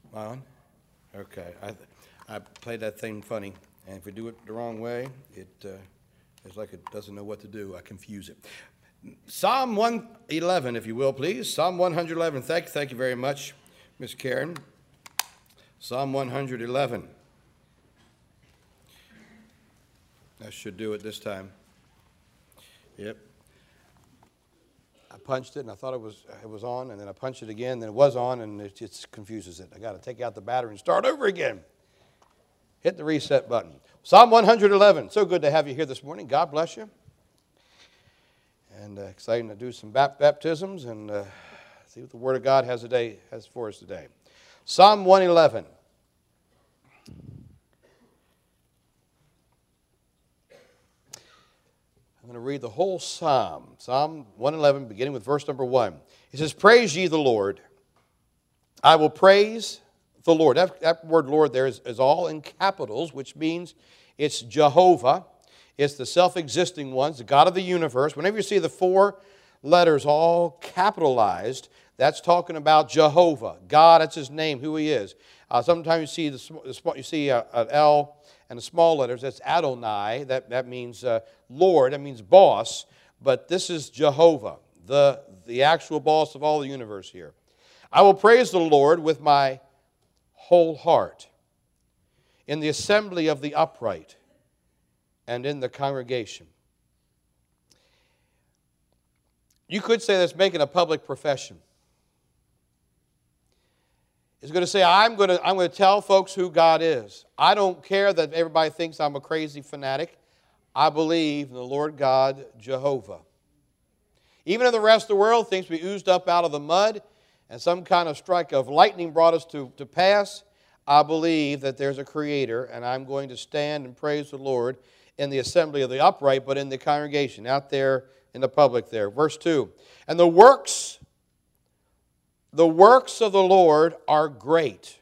On? Okay. I played that thing funny, and if we do it the wrong way, it's like it doesn't know what to do. I confuse it. Psalm 111, if you will, please. Psalm 111. Thank you very much, Miss Karen. Psalm 111. That should do it this time. Yep. I punched it, and I thought it was on, and then I punched it again, and then it was on, and it just confuses it. I got to take out the battery and start over again. Hit the reset button. Psalm 111. So good to have you here this morning. God bless you. And exciting to do some baptisms and see what the Word of God has for us today. Psalm 111. I'm going to read the whole psalm. Psalm 111, beginning with verse number 1. It says, "Praise ye the Lord. I will praise the Lord." That word Lord there is all in capitals, which means it's Jehovah. It's the self-existing ones, the God of the universe. Whenever you see the four letters all capitalized, that's talking about Jehovah. God, that's His name, who He is. Sometimes you see an L and the small letters. That's Adonai. That means Lord. That means boss. But this is Jehovah, the actual boss of all the universe here. "I will praise the Lord with my whole heart in the assembly of the upright and in the congregation." You could say that's making a public profession. It's going to say, I'm going to tell folks who God is. I don't care that everybody thinks I'm a crazy fanatic. I believe in the Lord God, Jehovah. Even if the rest of the world thinks we oozed up out of the mud and some kind of strike of lightning brought us to pass, I believe that there's a Creator, and I'm going to stand and praise the Lord in the assembly of the upright, but in the congregation, out there in the public there. Verse 2, "And the works of the Lord are great,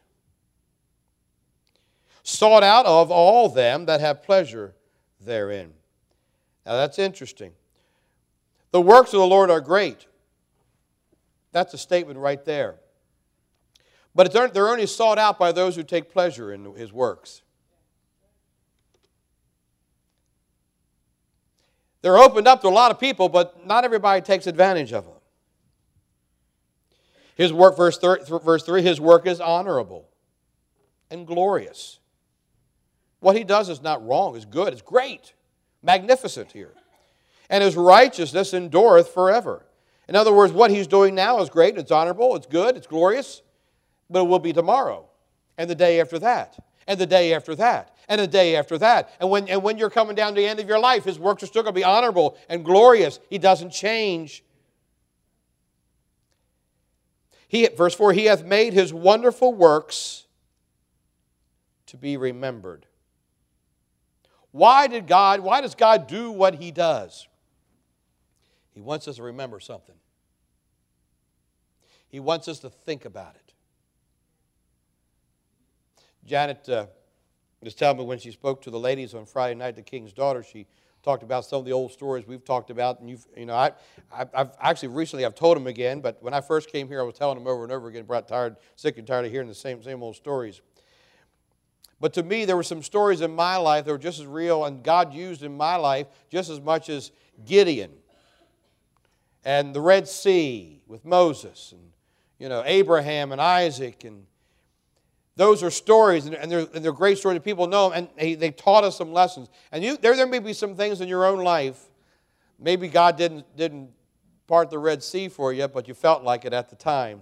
sought out of all them that have pleasure therein." Now that's interesting. The works of the Lord are great. That's a statement right there. But they're only sought out by those who take pleasure in His works. They're opened up to a lot of people, but not everybody takes advantage of them. His work, verse 3, His work is honorable and glorious. What He does is not wrong, it's good, it's great, magnificent here. "And His righteousness endureth forever." In other words, what He's doing now is great, it's honorable, it's good, it's glorious, but it will be tomorrow, and the day after that, and the day after that, and the day after that. And when you're coming down to the end of your life, His works are still going to be honorable and glorious. He doesn't change. Verse 4, "He hath made His wonderful works to be remembered." Why does God do what He does? He wants us to remember something. He wants us to think about it. Janet was telling me when she spoke to the ladies on Friday night, the King's Daughter, she talked about some of the old stories we've talked about, and I've actually recently told them again. But when I first came here, I was telling them over and over again. Sick and tired of hearing the same old stories. But to me, there were some stories in my life that were just as real, and God used in my life just as much as Gideon and the Red Sea with Moses, and Abraham and Isaac, and those are stories, and they're great stories that people know, and they taught us some lessons. And there may be some things in your own life, maybe God didn't part the Red Sea for you, but you felt like it at the time.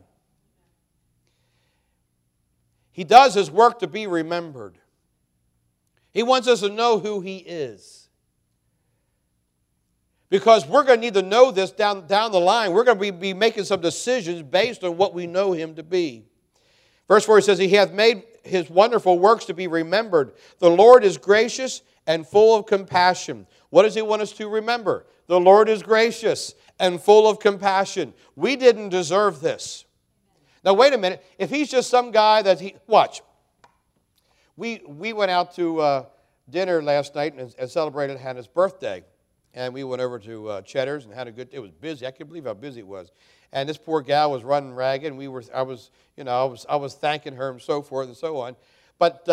He does His work to be remembered. He wants us to know who He is. Because we're going to need to know this down the line. We're going to be making some decisions based on what we know Him to be. Verse 4 says, "He hath made His wonderful works to be remembered. The Lord is gracious and full of compassion." What does He want us to remember? The Lord is gracious and full of compassion. We didn't deserve this. Now wait a minute. If He's just some guy watch. We went out to dinner last night and celebrated Hannah's birthday. And we went over to Cheddar's and had a good. It was busy. I can't believe how busy it was. And this poor gal was running ragged, and I was thanking her and so forth and so on. But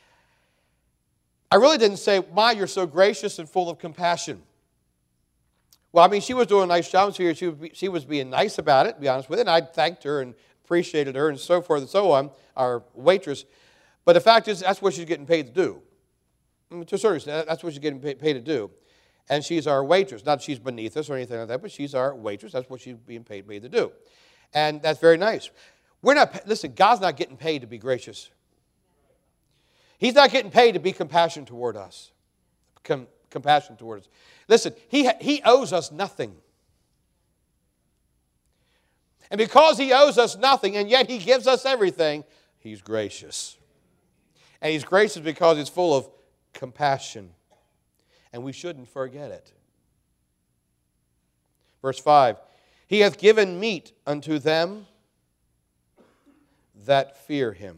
I really didn't say, "My, you're so gracious and full of compassion." Well, I mean, she was doing a nice job here. She was being nice about it, to be honest with you. And I thanked her and appreciated her and so forth and so on, our waitress. But the fact is, that's what she's getting paid to do. I mean, to a certain extent, that's what she's getting paid to do. And she's our waitress. Not that she's beneath us or anything like that, but she's our waitress. That's what she's being paid to do. And that's very nice. Listen, God's not getting paid to be gracious. He's not getting paid to be compassionate toward us. Compassion toward us. Listen, He owes us nothing. And because He owes us nothing, and yet He gives us everything, He's gracious. And He's gracious because He's full of compassion. And we shouldn't forget it. Verse 5, He hath given meat unto them that fear Him.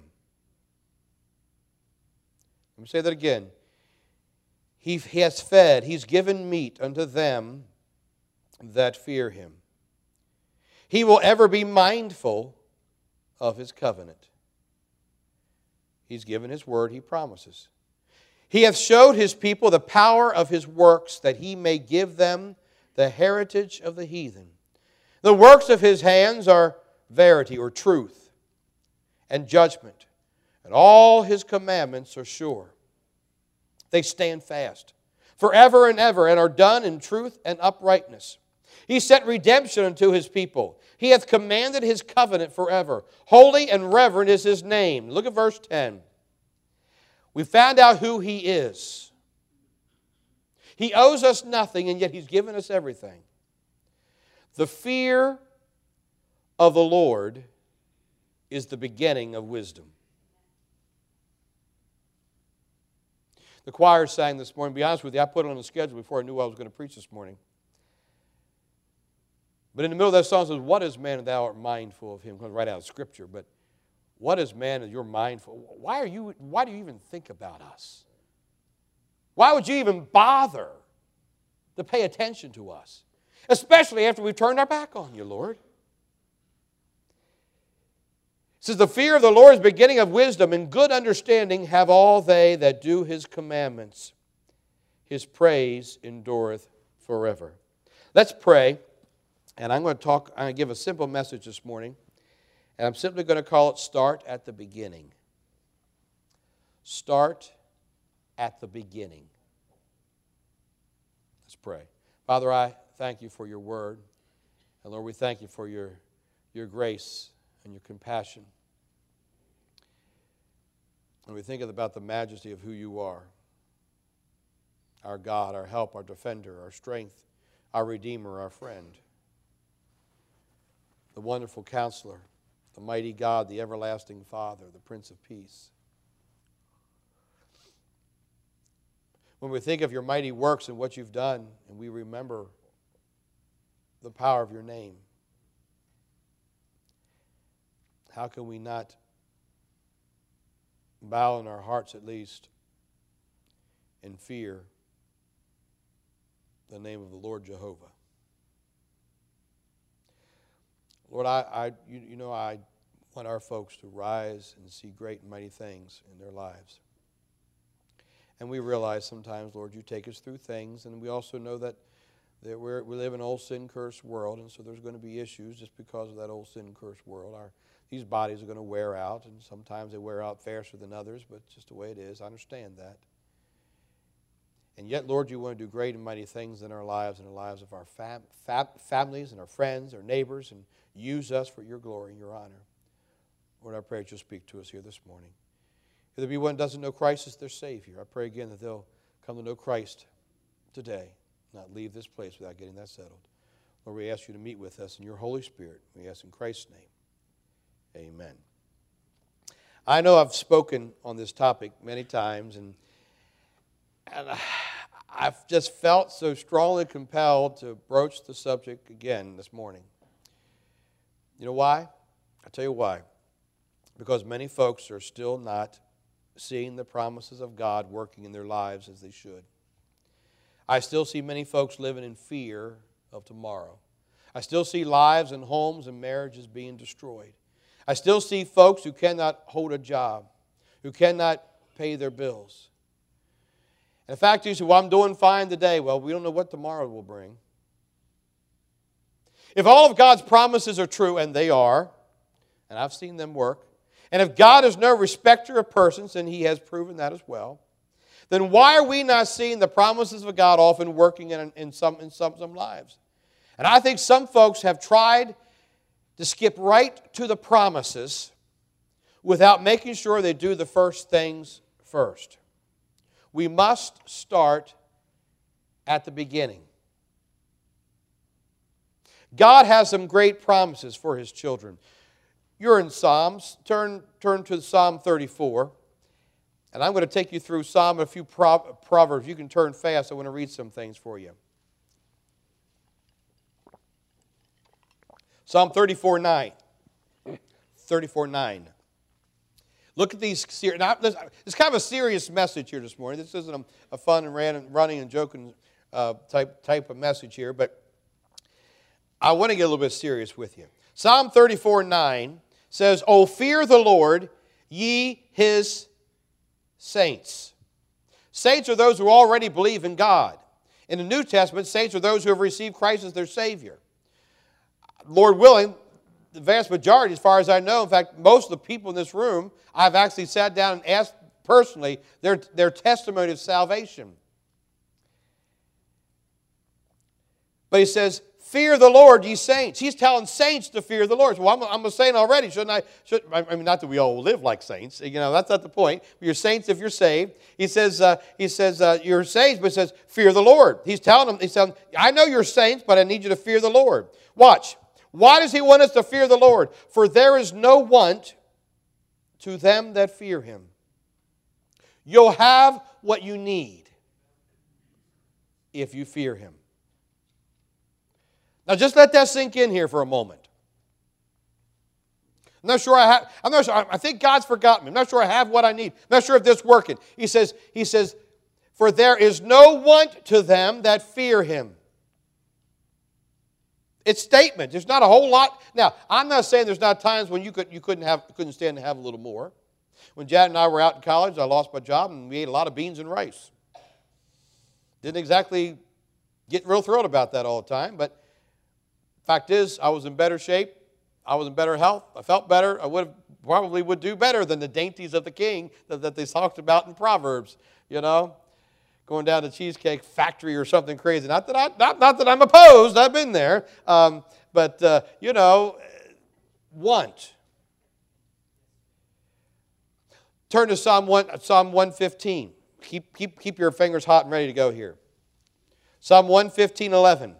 Let me say that again. He has fed, He's given meat unto them that fear Him. He will ever be mindful of His covenant. He's given His word, He promises. He hath showed His people the power of His works, that He may give them the heritage of the heathen. The works of His hands are verity or truth and judgment, and all His commandments are sure. They stand fast forever and ever, and are done in truth and uprightness. He set redemption unto His people. He hath commanded His covenant forever. Holy and reverend is His name. Look at verse 10. We found out who He is. He owes us nothing, and yet He's given us everything. The fear of the Lord is the beginning of wisdom. The choir sang this morning. To be honest with you, I put it on the schedule before I knew I was going to preach this morning. But in the middle of that song it says, "What is man that thou art mindful of him?" It comes right out of Scripture. But what is man that you're mindful? Why do you even think about us? Why would you even bother to pay attention to us? Especially after we've turned our back on you, Lord. It says, "The fear of the Lord is the beginning of wisdom, and good understanding have all they that do His commandments. His praise endureth forever." Let's pray. And I'm going to give a simple message this morning. And I'm simply going to call it Start at the Beginning. Start at the beginning. Let's pray. Father, I thank You for Your word. And Lord, we thank You for Your grace and Your compassion. And we think about the majesty of who You are. Our God, our help, our defender, our strength, our Redeemer, our friend. The wonderful Counselor, the mighty God, the everlasting Father, the Prince of Peace. When we think of Your mighty works and what You've done, and we remember the power of Your name, how can we not bow in our hearts at least in fear the name of the Lord Jehovah? Lord, I want our folks to rise and see great and mighty things in their lives. And we realize sometimes, Lord, You take us through things, and we also know that we live in an old sin-cursed world, and so there's going to be issues just because of that old sin-cursed world. These bodies are going to wear out, and sometimes they wear out faster than others, but it's just the way it is. I understand that. And yet, Lord, You want to do great and mighty things in our lives and the lives of our families and our friends, our neighbors, and use us for Your glory and Your honor. Lord, I pray that You'll speak to us here this morning. If there be one who doesn't know Christ as their Savior, I pray again that they'll come to know Christ today, not leave this place without getting that settled. Lord, we ask You to meet with us in Your Holy Spirit. We ask in Christ's name. Amen. I know I've spoken on this topic many times, and I've just felt so strongly compelled to broach the subject again this morning. You know why? I'll tell you why. Because many folks are still not seeing the promises of God working in their lives as they should. I still see many folks living in fear of tomorrow. I still see lives and homes and marriages being destroyed. I still see folks who cannot hold a job, who cannot pay their bills. And the fact is, well, I'm doing fine today. Well, we don't know what tomorrow will bring. If all of God's promises are true, and they are, and I've seen them work, and if God is no respecter of persons, and He has proven that as well, then why are we not seeing the promises of God often working in some lives? And I think some folks have tried to skip right to the promises without making sure they do the first things first. We must start at the beginning. God has some great promises for His children. You're in Psalms. Turn to Psalm 34. And I'm going to take you through Psalm and a few Proverbs. You can turn fast. I want to read some things for you. Psalm 34:9. 34:9. Look at these. Now, it's kind of a serious message here this morning. This isn't a fun and running and joking type of message here, but I want to get a little bit serious with you. Psalm 34:9 says, "O fear the Lord, ye His saints." Saints are those who already believe in God. In the New Testament, saints are those who have received Christ as their Savior. Lord willing, the vast majority, as far as I know, in fact, most of the people in this room, I've actually sat down and asked personally their testimony of salvation. But he says, "Fear the Lord, ye saints." He's telling saints to fear the Lord. Well, I'm a saint already, shouldn't I? I mean, not that we all live like saints. You know, that's not the point. You're saints if you're saved. He says you're saints, but he says, fear the Lord. He's telling them, I know you're saints, but I need you to fear the Lord. Watch. Why does He want us to fear the Lord? For there is no want to them that fear Him. You'll have what you need if you fear Him. Now just let that sink in here for a moment. I'm not sure I think God's forgotten me. I'm not sure I have what I need. I'm not sure if this is working. He says, for there is no want to them that fear Him. It's statement. There's not a whole lot. Now, I'm not saying there's not times when you couldn't stand to have a little more. When Jad and I were out in college, I lost my job and we ate a lot of beans and rice. Didn't exactly get real thrilled about that all the time, but fact is, I was in better shape. I was in better health. I felt better. I probably would do better than the dainties of the king that they talked about in Proverbs, you know. Going down to Cheesecake Factory or something crazy. Not that I'm opposed. I've been there. But want. Turn to Psalm 115. Keep your fingers hot and ready to go here. Psalm 115:11.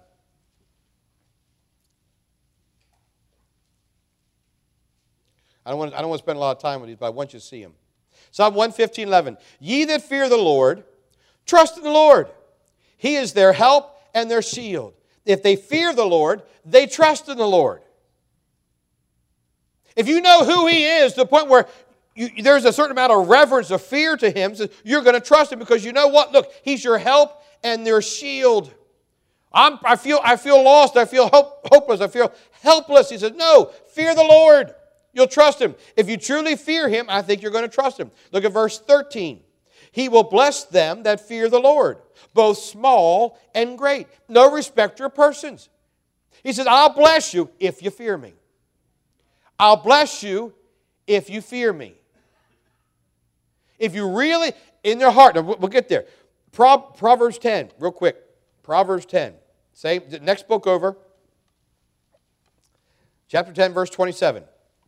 I don't want to spend a lot of time with these, but I want you to see them. Psalm 115:11. Ye that fear the Lord, trust in the Lord. He is their help and their shield. If they fear the Lord, they trust in the Lord. If you know who He is to the point where there's a certain amount of reverence, of fear to Him, so you're going to trust Him because you know what? Look, He's your help and their shield. I feel lost. I feel hopeless. I feel helpless. He says, no, fear the Lord. You'll trust Him. If you truly fear Him, I think you're going to trust Him. Look at verse 13. He will bless them that fear the Lord, both small and great. No respecter of persons. He says, I'll bless you if you fear me. I'll bless you if you fear me. If you really, in their heart, now we'll get there. Proverbs 10, real quick. Proverbs 10. Same, next book over. Chapter 10, verse 27.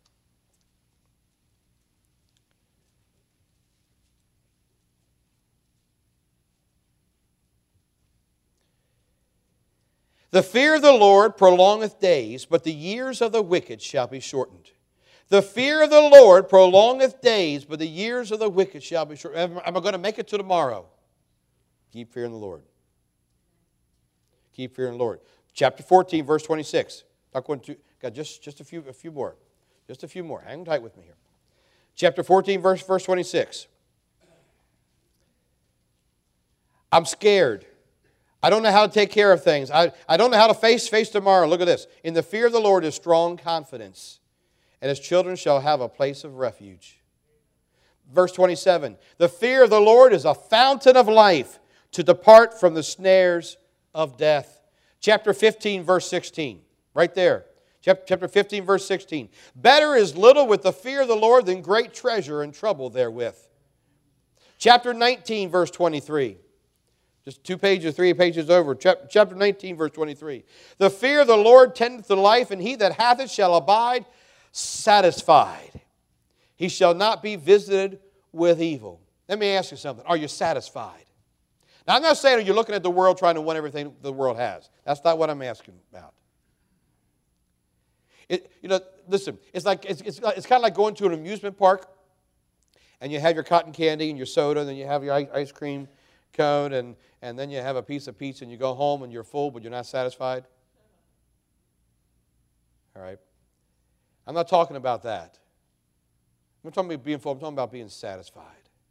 The fear of the Lord prolongeth days, but the years of the wicked shall be shortened. The fear of the Lord prolongeth days, but the years of the wicked shall be shortened. Am I going to make it to tomorrow? Keep fearing the Lord. Keep fearing the Lord. Chapter 14, verse 26. Not going to, got just a few more. Just a few more. Hang tight with me here. Chapter 14, verse 26. I'm scared. I don't know how to take care of things. I don't know how to face tomorrow. Look at this. In the fear of the Lord is strong confidence, and his children shall have a place of refuge. Verse 27, the fear of the Lord is a fountain of life to depart from the snares of death. Chapter 15, verse 16, right there. Chapter 15, verse 16. Better is little with the fear of the Lord than great treasure and trouble therewith. Chapter 19, verse 23. Just 2 pages, 3 pages over. Chapter 19, verse 23. The fear of the Lord tendeth to life, and he that hath it shall abide satisfied. He shall not be visited with evil. Let me ask you something. Are you satisfied? Now, I'm not saying you're looking at the world trying to win everything the world has. That's not what I'm asking about. Listen, it's kind of like going to an amusement park, and you have your cotton candy and your soda, and then you have your ice cream cone, and then you have a piece of pizza, and you go home and you're full, but you're not satisfied. All right? I'm not talking about that. I'm not talking about being full. I'm talking about being satisfied.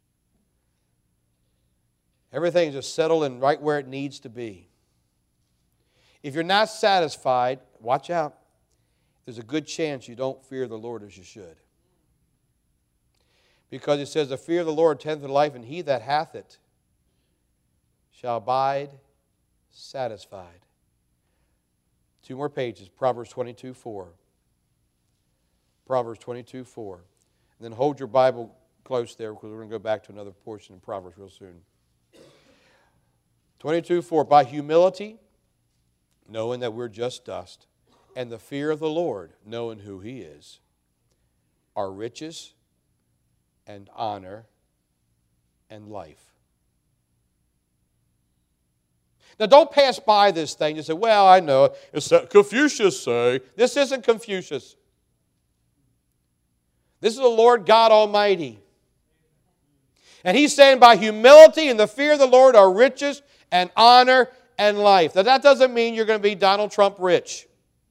Everything is just settled and right where it needs to be. If you're not satisfied, watch out. There's a good chance you don't fear the Lord as you should. Because it says, the fear of the Lord tendeth to life, and he that hath it shall abide satisfied. 2 more pages, Proverbs 22:4. Proverbs 22:4. And then hold your Bible close there, because we're going to go back to another portion in Proverbs real soon. 22:4. By humility, knowing that we're just dust, and the fear of the Lord, knowing who he is, are riches and honor and life. Now, don't pass by this thing and say, well, I know, it's Confucius say. This isn't Confucius. This is the Lord God Almighty. And he's saying by humility and the fear of the Lord are riches and honor and life. Now, that doesn't mean you're going to be Donald Trump rich.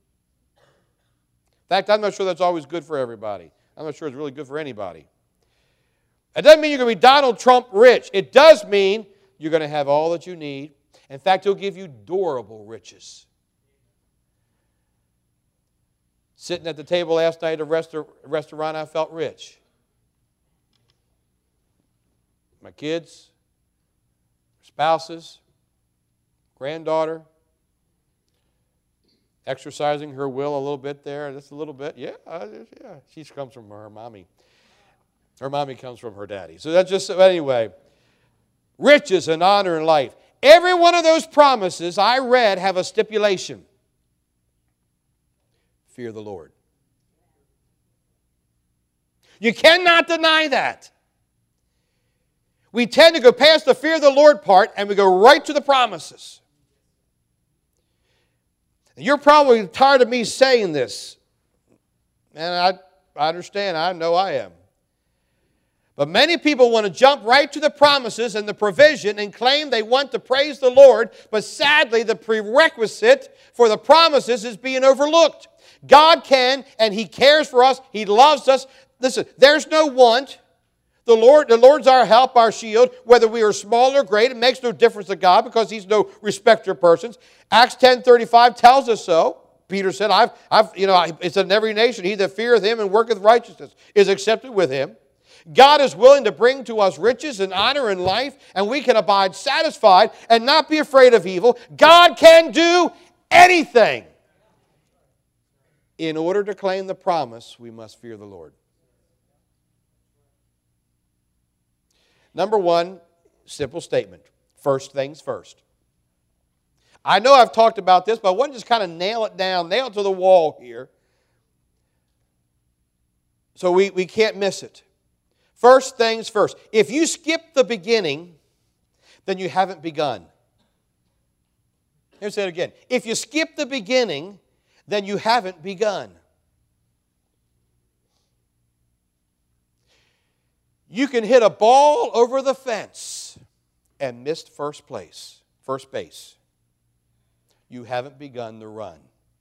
In fact, I'm not sure that's always good for everybody. I'm not sure it's really good for anybody. It doesn't mean you're going to be Donald Trump rich. It does mean you're going to have all that you need. In fact, he'll give you durable riches. Sitting at the table last night at a restaurant, I felt rich. My kids, spouses, granddaughter, exercising her will a little bit there, just a little bit. Yeah. She comes from her mommy. Her mommy comes from her daddy. So that's just, anyway, riches and honor and life. Every one of those promises I read have a stipulation. Fear the Lord. You cannot deny that. We tend to go past the fear of the Lord part and we go right to the promises. And you're probably tired of me saying this. And I understand. I know I am. But many people want to jump right to the promises and the provision and claim they want to praise the Lord, but sadly the prerequisite for the promises is being overlooked. God can, and he cares for us. He loves us. Listen, there's no want. The Lord's our help, our shield. Whether we are small or great, it makes no difference to God because he's no respecter of persons. Acts 10:35 tells us so. Peter said, it's in every nation, he that feareth him and worketh righteousness is accepted with him. God is willing to bring to us riches and honor and life, and we can abide satisfied and not be afraid of evil. God can do anything. In order to claim the promise, we must fear the Lord. Number one, simple statement. First things first. I know I've talked about this, but I want to just kind of nail it down, nail it to the wall here, so we can't miss it. First things first. If you skip the beginning, then you haven't begun. Let me say it again. If you skip the beginning, then you haven't begun. You can hit a ball over the fence and miss first base. You haven't begun the run.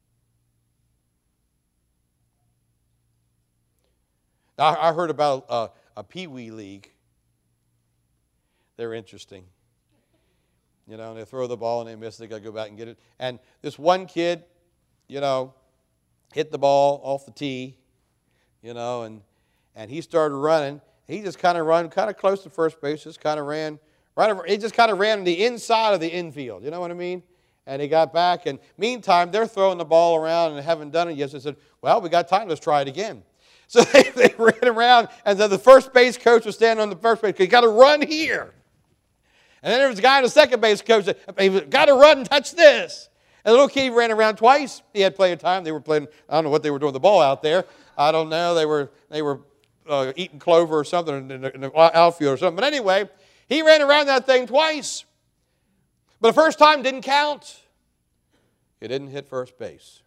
Now, I heard about a Pee Wee league. They're interesting. You know, and they throw the ball and they miss. They got to go back and get it. And this one kid, you know, hit the ball off the tee, you know, and he started running. He just kind of ran kind of close to first base, just kind of ran right over. He just kind of ran on the inside of the infield. You know what I mean? And he got back, and meantime, they're throwing the ball around and haven't done it yet. So they said, well, we got time. Let's try it again. So they ran around, and then the first base coach was standing on the first base. You got to run here. And then there was a guy on the second base coach that, you got to run and touch this. And the little kid ran around twice. He had plenty of time. They were playing, I don't know what they were doing with the ball out there. I don't know. They were eating clover or something in the outfield or something. But anyway, he ran around that thing twice. But the first time didn't count. He didn't hit first base.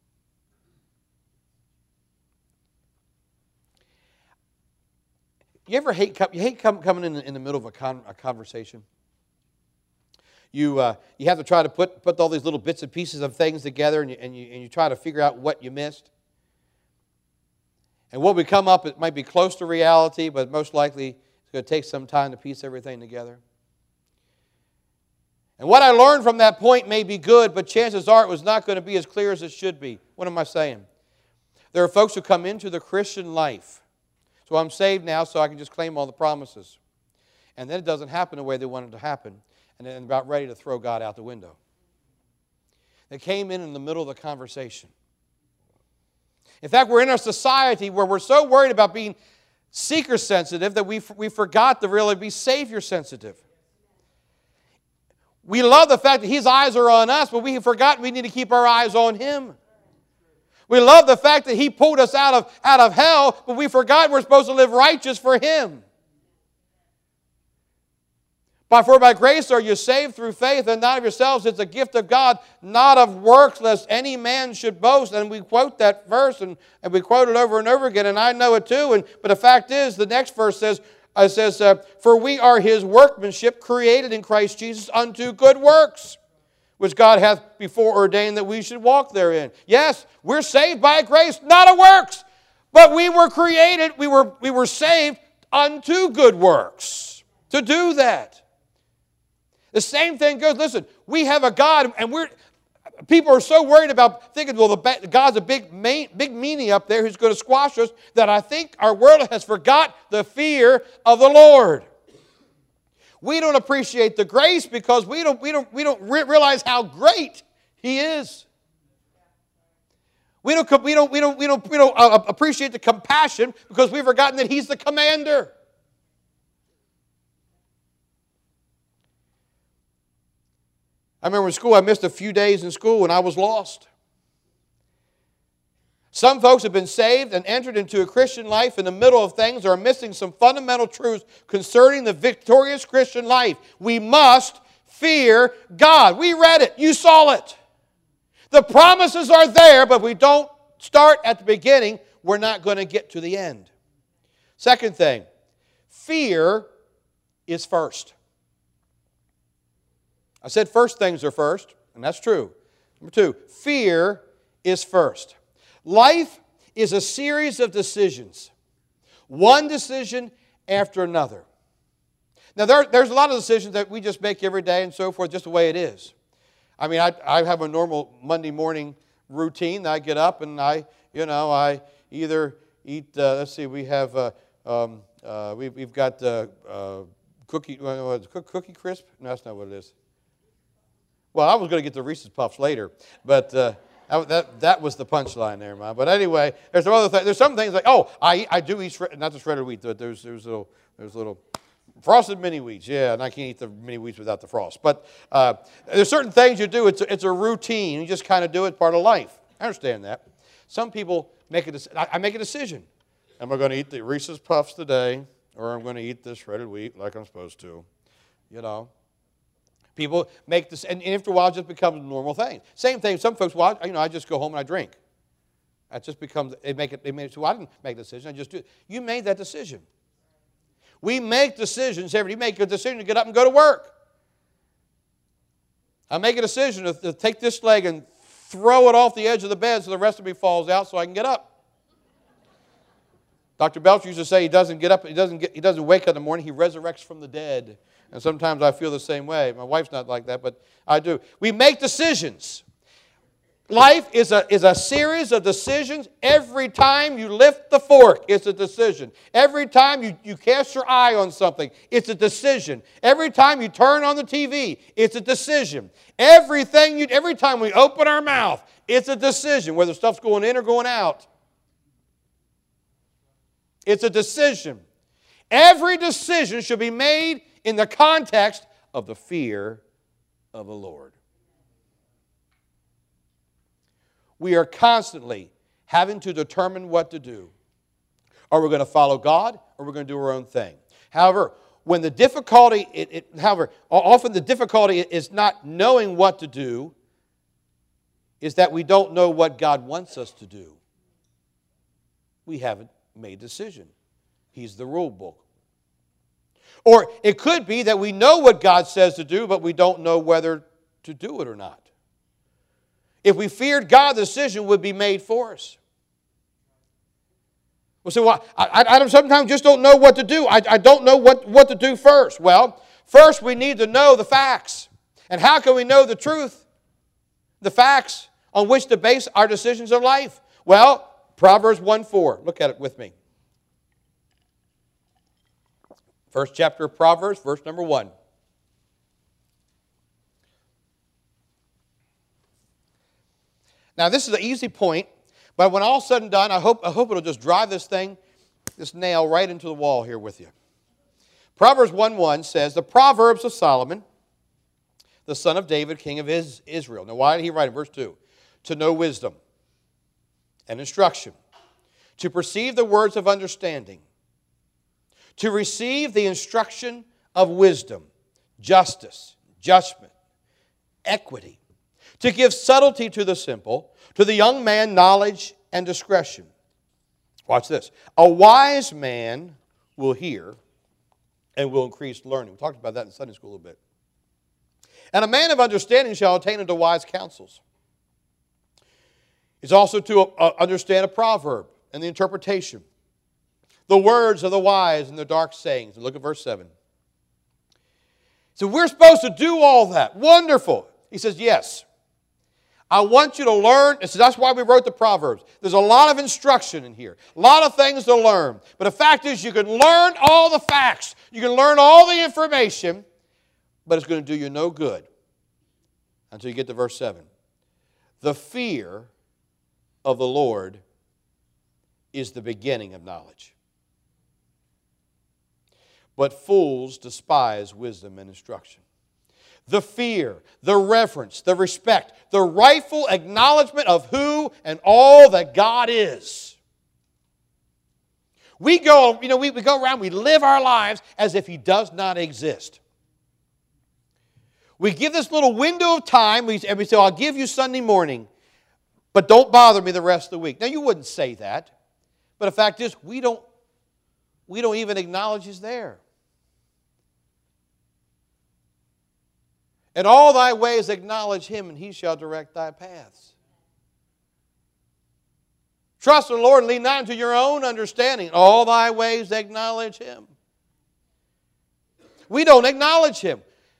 You ever hate coming in the middle of a conversation? You have to try to put all these little bits and pieces of things together, and you try to figure out what you missed. And what we come up, it might be close to reality, but most likely it's going to take some time to piece everything together. And what I learned from that point may be good, but chances are it was not going to be as clear as it should be. What am I saying? There are folks who come into the Christian life. So I'm saved now, so I can just claim all the promises. And then it doesn't happen the way they want it to happen. And then about ready to throw God out the window. They came in the middle of the conversation. In fact, we're in a society where we're so worried about being seeker-sensitive that we forgot to really be Savior-sensitive. We love the fact that His eyes are on us, but we forgot we need to keep our eyes on Him. We love the fact that He pulled us out of hell, but we forgot we're supposed to live righteous for Him. For by grace are you saved through faith, and not of yourselves. It's a gift of God, not of works, lest any man should boast. And we quote that verse, and we quote it over and over again, and I know it too. But the fact is, the next verse says, for we are His workmanship, created in Christ Jesus unto good works, which God hath before ordained that we should walk therein. Yes, we're saved by grace, not of works. But we were created, we were saved unto good works. To do that. The same thing goes, listen, we have a God, and people are so worried about thinking, well, God's a big meanie up there who's going to squash us, that I think our world has forgot the fear of the Lord. We don't appreciate the grace because we don't realize how great He is. We don't appreciate the compassion because we've forgotten that He's the commander. I remember in school, I missed a few days in school and I was lost. Some folks have been saved and entered into a Christian life in the middle of things or are missing some fundamental truths concerning the victorious Christian life. We must fear God. We read it. You saw it. The promises are there, but if we don't start at the beginning, we're not going to get to the end. Second thing, fear is first. I said first things are first, and that's true. Number two, fear is first. Life is a series of decisions. One decision after another. Now, there's a lot of decisions that we just make every day and so forth, just the way it is. I mean, I have a normal Monday morning routine. I get up and I either eat, let's see, we have, we've got cookie crisp? No, that's not what it is. Well, I was going to get the Reese's Puffs later, but that was the punchline there, Mom. But anyway, there's some other things. There's some things like, I do eat not the shredded wheat. There's little frosted mini wheats. Yeah, and I can't eat the mini wheats without the frost. But there's certain things you do. It's a routine. You just kind of do it, part of life. I understand that. Some people make a decision. I make a decision. Am I going to eat the Reese's Puffs today, or I'm going to eat this shredded wheat like I'm supposed to? You know. People make this, and after a while, it just becomes a normal thing. Same thing. Some folks, I just go home and I drink. That just becomes. They made it. So I didn't make the decision. I just do it. You made that decision. We make decisions every day. You make a decision to get up and go to work. I make a decision to take this leg and throw it off the edge of the bed so the rest of me falls out so I can get up. Dr. Belcher used to say he doesn't get up. He doesn't wake up in the morning. He resurrects from the dead. And sometimes I feel the same way. My wife's not like that, but I do. We make decisions. Life is a series of decisions. Every time you lift the fork, it's a decision. Every time you cast your eye on something, it's a decision. Every time you turn on the TV, it's a decision. Every time we open our mouth, it's a decision, whether stuff's going in or going out. It's a decision. Every decision should be made in the context of the fear of the Lord. We are constantly having to determine what to do. Are we going to follow God, or are we going to do our own thing? However, when the difficulty, often the difficulty is not knowing what to do, is that we don't know what God wants us to do. We haven't made a decision. He's the rule book. Or it could be that we know what God says to do, but we don't know whether to do it or not. If we feared God, the decision would be made for us. We'll say, well, I sometimes just don't know what to do. I don't know what to do first. Well, first we need to know the facts. And how can we know the truth? The facts on which to base our decisions of life. Well, Proverbs 1:4. Look at it with me. First chapter of Proverbs, verse number 1. Now, this is an easy point, but when all's said and done, I hope it'll just drive this nail right into the wall here with you. Proverbs 1:1 says, the Proverbs of Solomon, the son of David, king of Israel. Now, why did he write in verse 2? To know wisdom and instruction, to perceive the words of understanding, to receive the instruction of wisdom, justice, judgment, equity, to give subtlety to the simple, to the young man knowledge and discretion. Watch this. A wise man will hear and will increase learning. We talked about that in Sunday school a little bit. And a man of understanding shall attain unto wise counsels. It's also to understand a proverb and the interpretation. The words of the wise and their dark sayings. And look at verse 7. So we're supposed to do all that. Wonderful. He says, yes. I want you to learn. So that's why we wrote the Proverbs. There's a lot of instruction in here. A lot of things to learn. But the fact is, you can learn all the facts. You can learn all the information. But it's going to do you no good until you get to verse 7. The fear of the Lord is the beginning of knowledge. But fools despise wisdom and instruction. The fear, the reverence, the respect, the rightful acknowledgement of who and all that God is. We go around, we live our lives as if He does not exist. We give this little window of time, and we say, I'll give you Sunday morning, but don't bother me the rest of the week. Now, you wouldn't say that, but the fact is, we don't even acknowledge He's there. In all thy ways acknowledge Him, and He shall direct thy paths. Trust in the Lord and lean not into your own understanding. In all thy ways acknowledge Him. We don't acknowledge Him.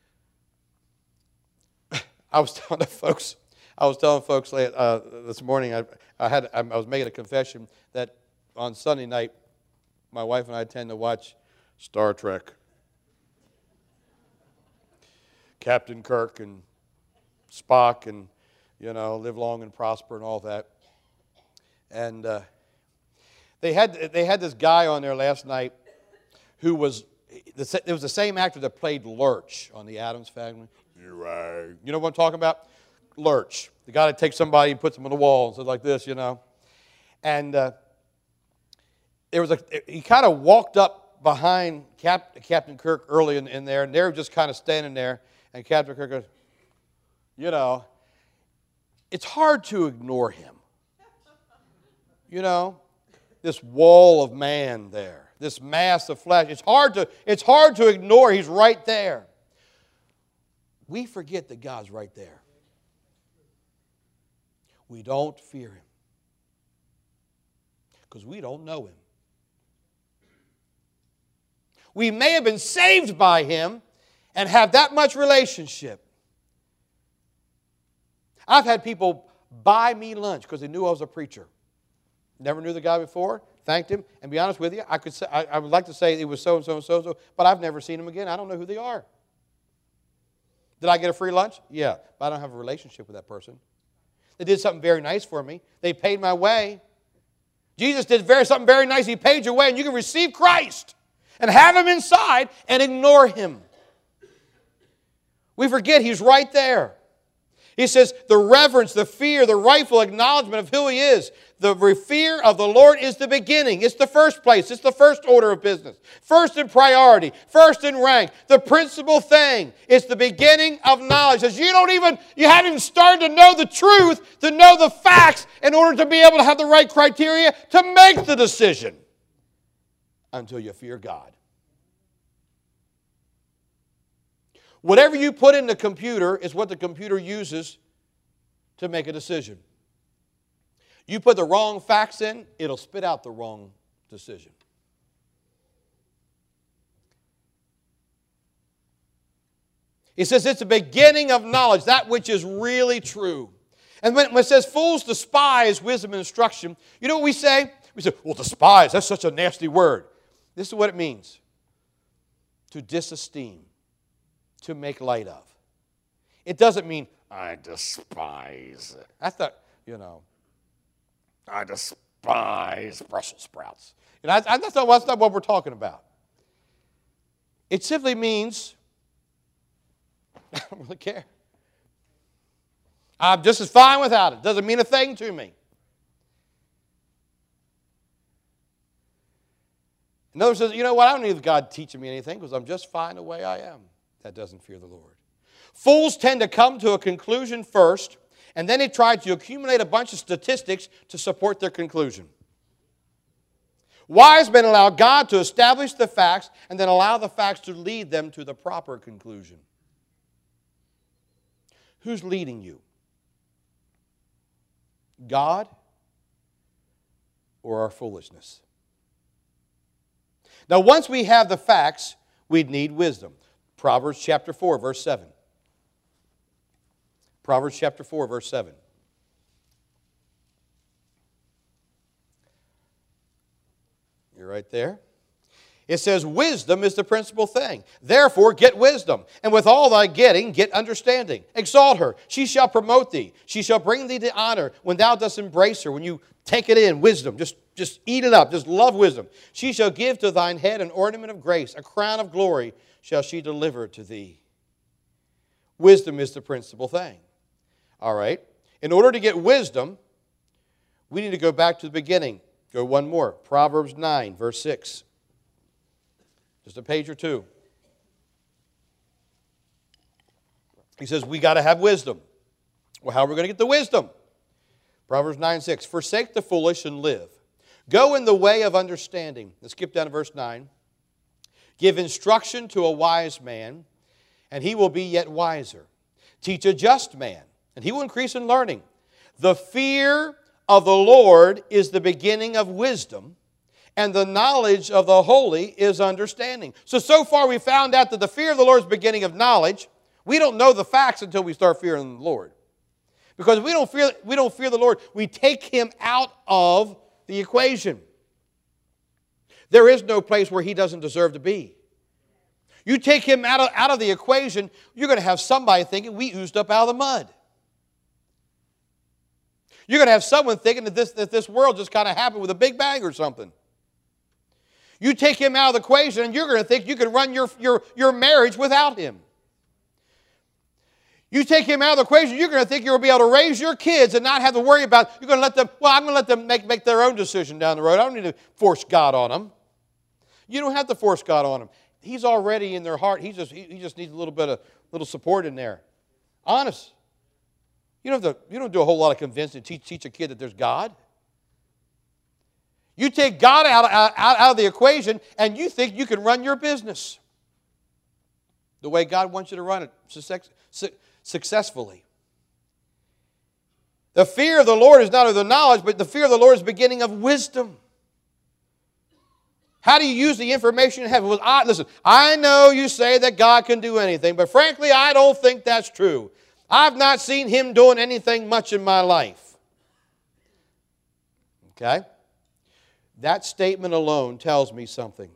I was telling folks this morning, I was making a confession that on Sunday night, my wife and I tend to watch Star Trek. Captain Kirk and Spock and, live long and prosper and all that. And they had this guy on there last night who it was the same actor that played Lurch on the Addams Family. You know what I'm talking about? Lurch. The guy that takes somebody and puts them on the wall and says like this, And he kind of walked up behind Captain Kirk early in there, and they were just kind of standing there. And Captain Kirk goes, it's hard to ignore him. This wall of man there, this mass of flesh. It's hard to ignore. He's right there. We forget that God's right there. We don't fear Him because we don't know Him. We may have been saved by Him, and have that much relationship. I've had people buy me lunch because they knew I was a preacher. Never knew the guy before, thanked him, and be honest with you, I would like to say it was so-and-so and so-and-so, but I've never seen him again. I don't know who they are. Did I get a free lunch? Yeah, but I don't have a relationship with that person. They did something very nice for me. They paid my way. Jesus did something very nice. He paid your way, and you can receive Christ and have Him inside and ignore Him. We forget He's right there. He says the reverence, the fear, the rightful acknowledgement of who He is. The fear of the Lord is the beginning. It's the first place. It's the first order of business. First in priority. First in rank. The principal thing. It's the beginning of knowledge. As you haven't even started to know the truth, to know the facts, in order to be able to have the right criteria to make the decision. Until you fear God. Whatever you put in the computer is what the computer uses to make a decision. You put the wrong facts in, it'll spit out the wrong decision. He says it's the beginning of knowledge, that which is really true. And when it says fools despise wisdom and instruction, you know what we say? We say, well, despise, that's such a nasty word. This is what it means. To disesteem. To make light of. It doesn't mean, I despise it. That's not, I despise Brussels sprouts. That's not what we're talking about. It simply means, I don't really care. I'm just as fine without it. Doesn't mean a thing to me. Another says, you know what, I don't need God teaching me anything because I'm just fine the way I am. That doesn't fear the Lord. Fools tend to come to a conclusion first, and then they try to accumulate a bunch of statistics to support their conclusion. Wise men allow God to establish the facts and then allow the facts to lead them to the proper conclusion. Who's leading you? God or our foolishness? Now, once we have the facts, we'd need wisdom. Proverbs chapter 4, verse 7. Proverbs chapter 4, verse 7. You're right there. It says, wisdom is the principal thing. Therefore, get wisdom. And with all thy getting, get understanding. Exalt her. She shall promote thee. She shall bring thee to honor when thou dost embrace her. When you take it in, wisdom. Just eat it up. Just love wisdom. She shall give to thine head an ornament of grace. A crown of glory shall she deliver to thee. Wisdom is the principal thing. All right. In order to get wisdom, we need to go back to the beginning. Go one more. Proverbs 9, verse 6. Just a page or two. He says, we got to have wisdom. Well, how are we going to get the wisdom? Proverbs 9, 6. Forsake the foolish and live. Go in the way of understanding. Let's skip down to verse 9. Give instruction to a wise man, and he will be yet wiser. Teach a just man, and he will increase in learning. The fear of the Lord is the beginning of wisdom, and the knowledge of the holy is understanding. So far we found out that the fear of the Lord is the beginning of knowledge. We don't know the facts until we start fearing the Lord. Because we don't fear the Lord, we take Him out of the equation. There is no place where He doesn't deserve to be. You take Him out of the equation, you're going to have somebody thinking we oozed up out of the mud. You're going to have someone thinking that this world just kind of happened with a big bang or something. You take Him out of the equation and you're going to think you can run your marriage without Him. You take Him out of the equation, you're going to think you'll be able to raise your kids and not have to worry about, you're going to let them, I'm going to let them make their own decision down the road. I don't need to force God on them. You don't have to force God on them. He's already in their heart. He just needs a little support in there. Honest. You don't do a whole lot of convincing to teach a kid that there's God. You take God out of the equation and you think you can run your business the way God wants you to run it successfully. The fear of the Lord is not of the knowledge, but the fear of the Lord is the beginning of wisdom. How do you use the information you have? Well, listen, I know you say that God can do anything, but frankly, I don't think that's true. I've not seen Him doing anything much in my life. Okay? That statement alone tells me something.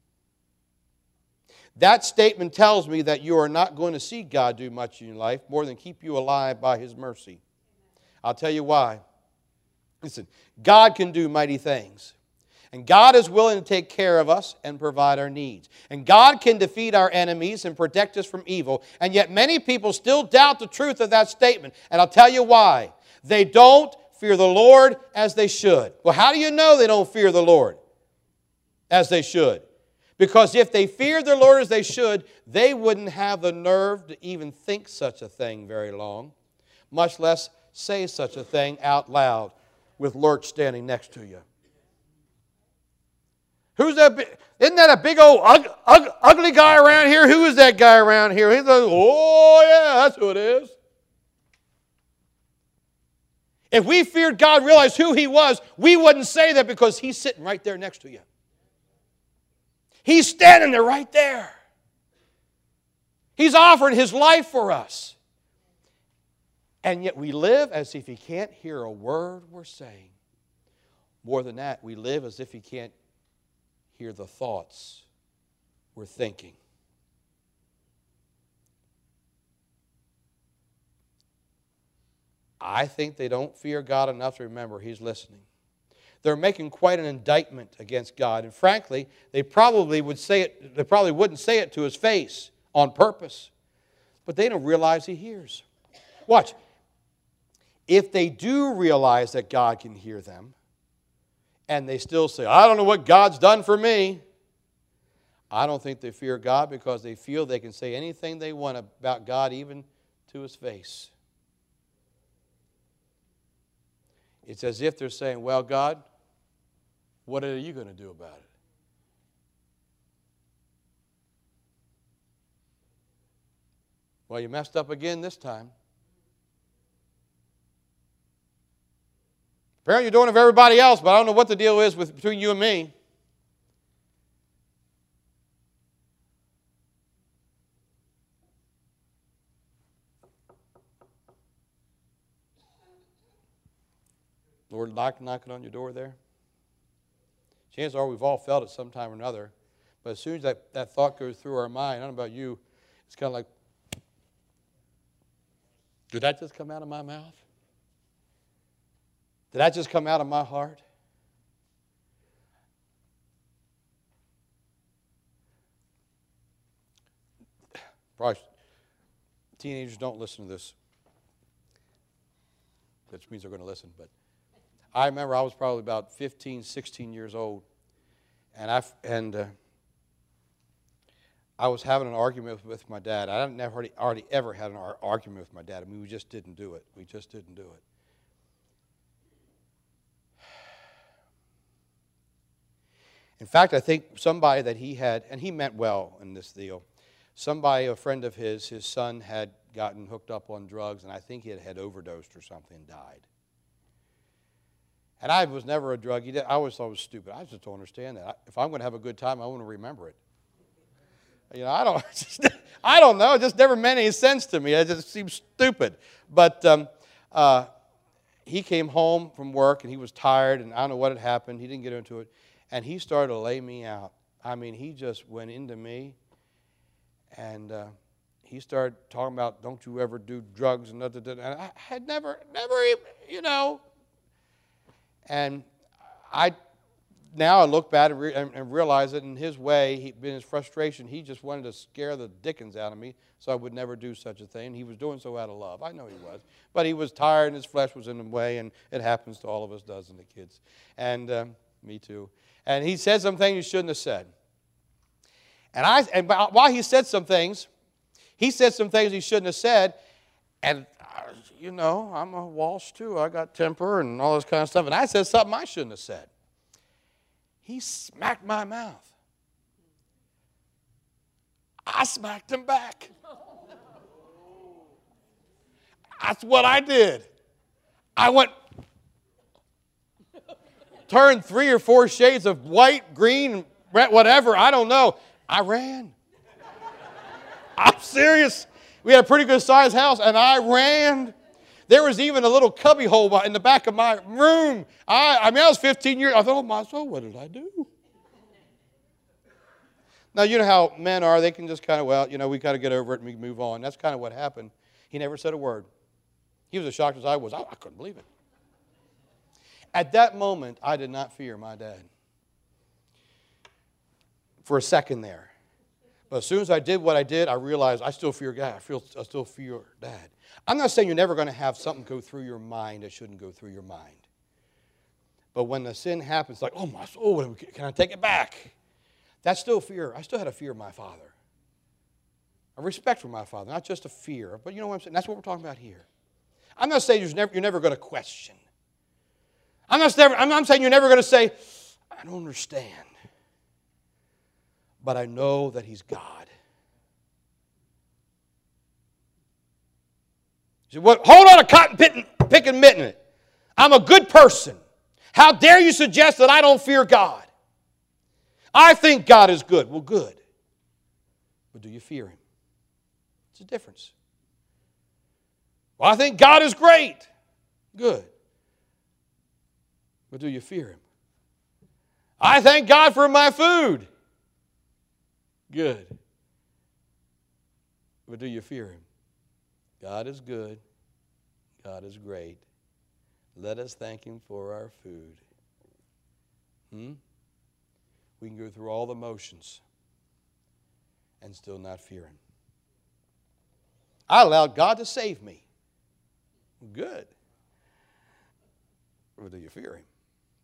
That statement tells me that you are not going to see God do much in your life more than keep you alive by His mercy. I'll tell you why. Listen, God can do mighty things. And God is willing to take care of us and provide our needs. And God can defeat our enemies and protect us from evil. And yet many people still doubt the truth of that statement. And I'll tell you why. They don't fear the Lord as they should. Well, how do you know they don't fear the Lord as they should? Because if they feared the Lord as they should, they wouldn't have the nerve to even think such a thing very long, much less say such a thing out loud with Lurch standing next to you. Who's that? Isn't that a big old ugly guy around here? Who is that guy around here? He's like, oh yeah, that's who it is. If we feared God, realized who He was, we wouldn't say that because He's sitting right there next to you. He's standing there right there. He's offering His life for us. And yet we live as if He can't hear a word we're saying. More than that, we live as if He can't hear the thoughts we're thinking. I think they don't fear God enough to remember He's listening. They're making quite an indictment against God. And frankly, they probably wouldn't say it to His face on purpose. But they don't realize He hears. Watch. If they do realize that God can hear them, and they still say, I don't know what God's done for me, I don't think they fear God because they feel they can say anything they want about God, even to His face. It's as if they're saying, well, God, what are you going to do about it? Well, you messed up again this time. Apparently you're doing it for everybody else, but I don't know what the deal is between you and me. Lord knocking on your door there. Chances are we've all felt it sometime or another. But as soon as that thought goes through our mind, I don't know about you, it's kind of like, did that just come out of my mouth? Did that just come out of my heart? Probably teenagers don't listen to this. Which means they're going to listen. But I remember I was probably about 15, 16 years old. And I was having an argument with my dad. I never already ever had an argument with my dad. I mean, we just didn't do it. We just didn't do it. In fact, I think somebody that he had, and he meant well in this deal, somebody, a friend of his son had gotten hooked up on drugs, and I think he had overdosed or something and died. And I was never a druggie. I always thought it was stupid. I just don't understand that. If I'm going to have a good time, I want to remember it. You know, I don't know. It just never made any sense to me. It just seems stupid. But he came home from work, and he was tired, and I don't know what had happened. He didn't get into it. And he started to lay me out. I mean, he just went into me, and he started talking about, don't you ever do drugs, and I had never, you know. And now I look back and realize that in his way, in his frustration, he just wanted to scare the dickens out of me so I would never do such a thing. He was doing so out of love. I know he was. But he was tired, and his flesh was in the way, and it happens to all of us, doesn't it, kids? And me too. And he said some things he shouldn't have said. And while he said some things he shouldn't have said. And, you know, I'm a Walsh too. I got temper and all this kind of stuff. And I said something I shouldn't have said. He smacked my mouth. I smacked him back. That's what I did. I went, turned 3 or 4 shades of white, green, whatever, I don't know. I ran. I'm serious. We had a pretty good sized house, and I ran. There was even a little cubby hole in the back of my room. I was 15 years. I thought, oh my soul, what did I do? Now, you know how men are. They can just kind of, well, we got to get over it and we move on. That's kind of what happened. He never said a word. He was as shocked as I was. I couldn't believe it. At that moment, I did not fear my dad. For a second there. But as soon as I did what I did, I realized I still fear God. I still fear Dad. I'm not saying you're never going to have something go through your mind that shouldn't go through your mind. But when the sin happens, like, oh my soul, can I take it back? That's still fear. I still had a fear of my father. A respect for my father, not just a fear. But you know what I'm saying? That's what we're talking about here. I'm not saying you're never going to question. I'm not saying you're never going to say, I don't understand. But I know that He's God. You say, well, hold on a cotton picking mitten. I'm a good person. How dare you suggest that I don't fear God? I think God is good. Well, good. But do you fear Him? It's a difference. Well, I think God is great. Good. But do you fear Him? I thank God for my food. Good. But do you fear Him? God is good. God is great. Let us thank Him for our food. We can go through all the motions and still not fear Him. I allowed God to save me. Good. Or do you fear Him?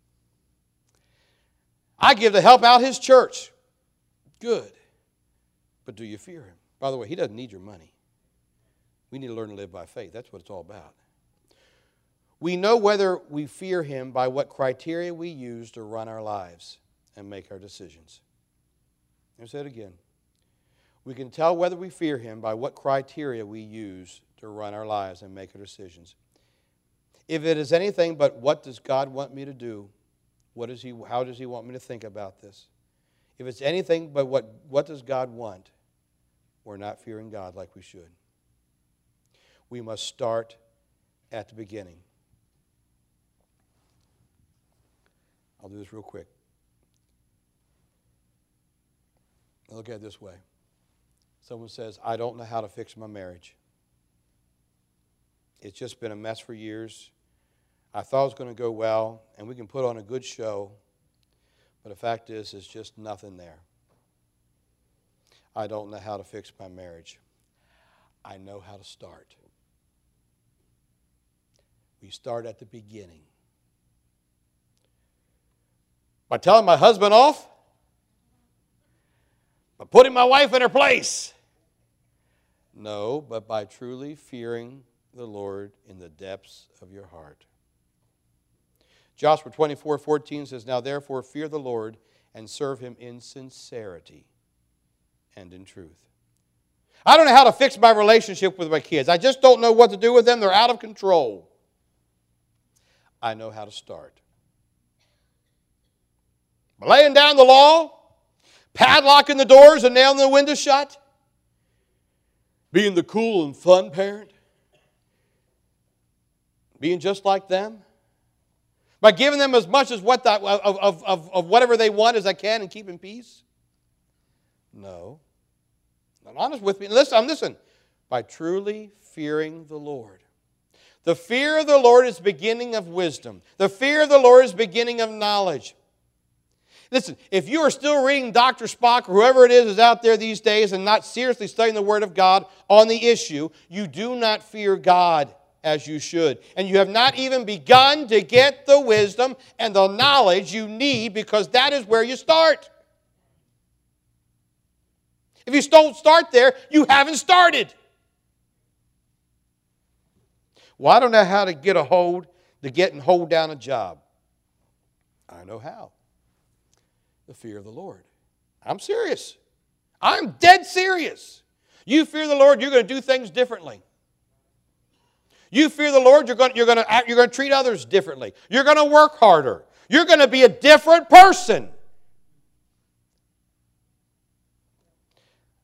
I give to help out His church. Good. But do you fear Him? By the way, He doesn't need your money. We need to learn to live by faith. That's what it's all about. We know whether we fear Him by what criteria we use to run our lives and make our decisions. Let me say it again. We can tell whether we fear Him by what criteria we use to run our lives and make our decisions. If it is anything but what does God want me to do, how does He want me to think about this? If it's anything but what does God want, we're not fearing God like we should. We must start at the beginning. I'll do this real quick. Look at it this way. Someone says, I don't know how to fix my marriage. It's just been a mess for years. I thought it was going to go well, and we can put on a good show, but the fact is, there's just nothing there. I don't know how to fix my marriage. I know how to start. We start at the beginning. By telling my husband off? By putting my wife in her place? No, but by truly fearing the Lord in the depths of your heart. Joshua 24:14 says, Now therefore fear the Lord and serve Him in sincerity and in truth. I don't know how to fix my relationship with my kids. I just don't know what to do with them. They're out of control. I know how to start. Laying down the law, padlocking the doors and nailing the windows shut, being the cool and fun parent, being just like them, by giving them as much as of whatever they want as I can and keeping peace? No. I'm honest with me. Listen. By truly fearing the Lord. The fear of the Lord is the beginning of wisdom. The fear of the Lord is the beginning of knowledge. Listen, if you are still reading Dr. Spock or whoever it is out there these days and not seriously studying the Word of God on the issue, you do not fear God as you should. And you have not even begun to get the wisdom and the knowledge you need, because that is where you start. If you don't start there, you haven't started. Well, I don't know how to get and hold down a job. I know how. The fear of the Lord. I'm serious. I'm dead serious. You fear the Lord, you're going to do things differently. You fear the Lord, you're going to treat others differently. You're going to work harder. You're going to be a different person.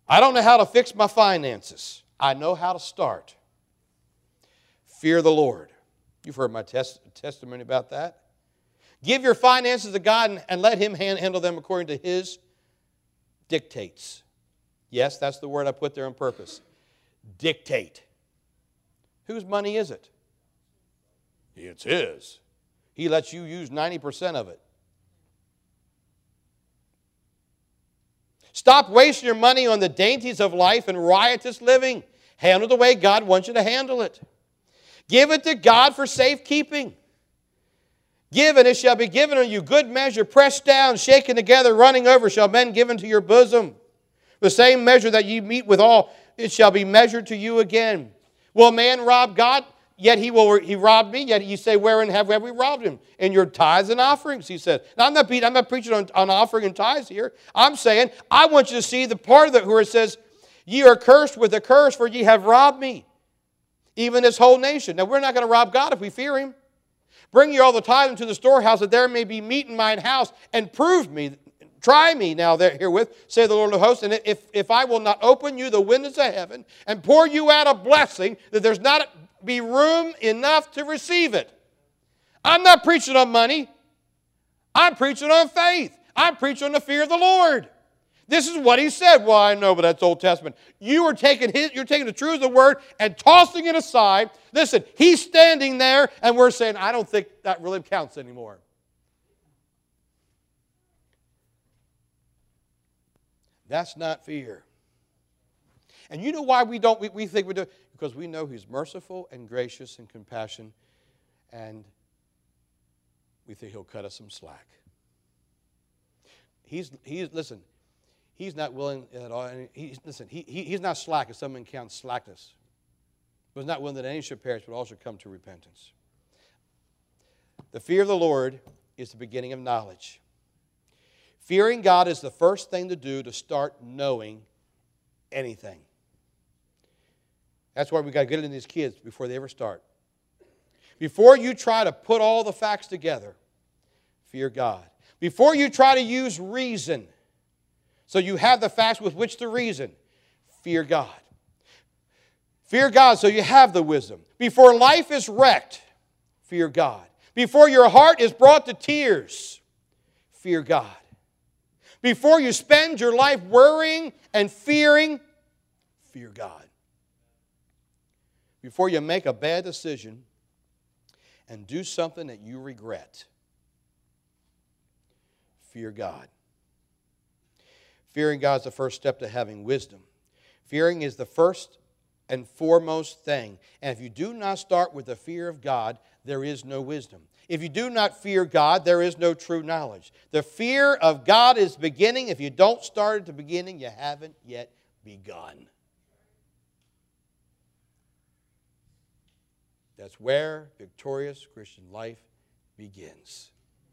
I don't know how to fix my finances. I know how to start. Fear the Lord. You've heard my testimony about that. Give your finances to God and let Him handle them according to His dictates. Yes, that's the word I put there on purpose. Dictate. Whose money is it? It's His. He lets you use 90% of it. Stop wasting your money on the dainties of life and riotous living. Handle it the way God wants you to handle it. Give it to God for safekeeping. Give, and it shall be given unto you. Good measure, pressed down, shaken together, running over, shall men give into your bosom. The same measure that you meet withal, it shall be measured to you again. Will man rob God? Yet he robbed me. Yet you say, wherein have we robbed him? In your tithes and offerings, he said. Now, I'm not preaching on offering and tithes here. I'm saying, I want you to see the part of it where it says, ye are cursed with a curse, for ye have robbed me, even this whole nation. Now, we're not going to rob God if we fear Him. Bring ye all the tithe into the storehouse, that there may be meat in mine house, and prove me, try me now herewith, say the Lord of hosts, and if I will not open you the windows of heaven, and pour you out a blessing, that there's not be room enough to receive it. I'm not preaching on money. I'm preaching on faith. I'm preaching on the fear of the Lord. This is what He said. Well, I know, but that's Old Testament. You're taking the truth of the Word and tossing it aside. Listen, He's standing there, and we're saying, I don't think that really counts anymore. That's not fear. And you know why we think we do? Because we know He's merciful and gracious and compassionate, and we think He'll cut us some slack. Listen, He's not willing at all. He's not slack as someone counts slackness. He was not willing that any should perish, but all should come to repentance. The fear of the Lord is the beginning of knowledge. Fearing God is the first thing to do to start knowing anything. That's why we've got to get into these kids before they ever start. Before you try to put all the facts together, fear God. Before you try to use reason, so you have the facts with which to reason, fear God. Fear God so you have the wisdom. Before life is wrecked, fear God. Before your heart is brought to tears, fear God. Before you spend your life worrying and fearing, fear God. Before you make a bad decision and do something that you regret, fear God. Fearing God is the first step to having wisdom. Fearing is the first and foremost thing. And if you do not start with the fear of God, there is no wisdom. If you do not fear God, there is no true knowledge. The fear of God is beginning. If you don't start at the beginning, you haven't yet begun. That's where victorious Christian life begins.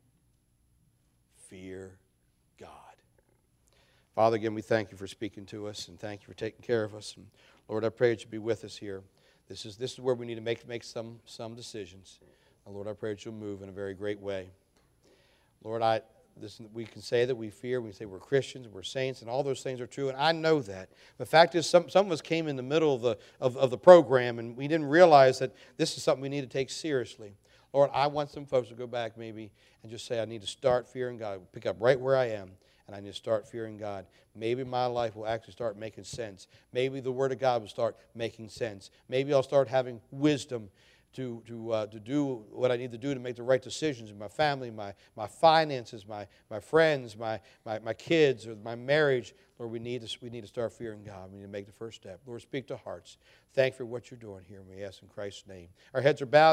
Fear God. Father, again, we thank You for speaking to us, and thank You for taking care of us. And Lord, I pray that You be with us here. This is where we need to make some decisions. And Lord, I pray that You'll move in a very great way. Lord, we can say that we fear, we can say we're Christians, we're saints, and all those things are true, and I know that. The fact is, some of us came in the middle of the program, and we didn't realize that this is something we need to take seriously. Lord, I want some folks to go back maybe and just say, I need to start fearing God. Pick up right where I am, and I need to start fearing God. Maybe my life will actually start making sense. Maybe the Word of God will start making sense. Maybe I'll start having wisdom to do what I need to do to make the right decisions in my family, my finances, my friends, my kids, or my marriage. Lord, we need to start fearing God. We need to make the first step. Lord, speak to hearts. Thank You for what You're doing here. We ask in Christ's name. Our heads are bowed.